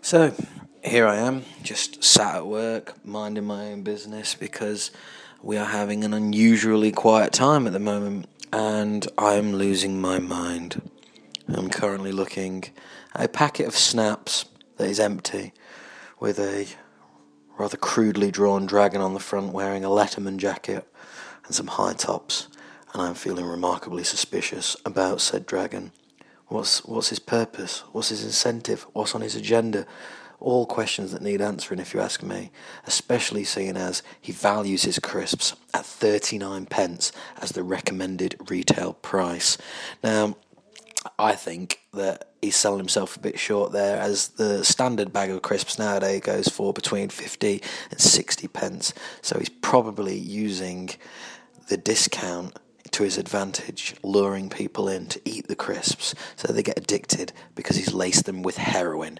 So, here I am, just sat at work, minding my own business because we are having an unusually quiet time at the moment and I'm losing my mind. I'm currently looking at a packet of snaps that is empty with a rather crudely drawn dragon on the front wearing a Letterman jacket and some high tops, and I'm feeling remarkably suspicious about said dragon. What's his purpose? What's his incentive? What's on his agenda? All questions that need answering, if you ask me, especially seeing as he values his crisps at 39 pence as the recommended retail price. Now, I think that he's selling himself a bit short there, as the standard bag of crisps nowadays goes for between 50 and 60 pence. So he's probably using the discount to his advantage, luring people in to eat the crisps so they get addicted because he's laced them with heroin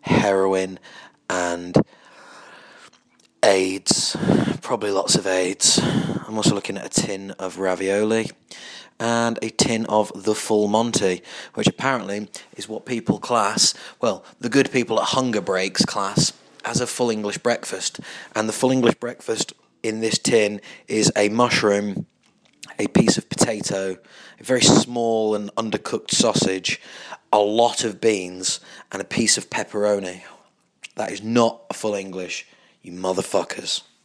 and AIDS, probably lots of AIDS. I'm also looking at a tin of ravioli and a tin of the Full Monty, which apparently is what people class, well, the good people at Hunger Breaks class as a full English breakfast. And the full English breakfast in this tin is a mushroom, a piece of potato, a very small and undercooked sausage, a lot of beans, and a piece of pepperoni. That is not a full English, you motherfuckers.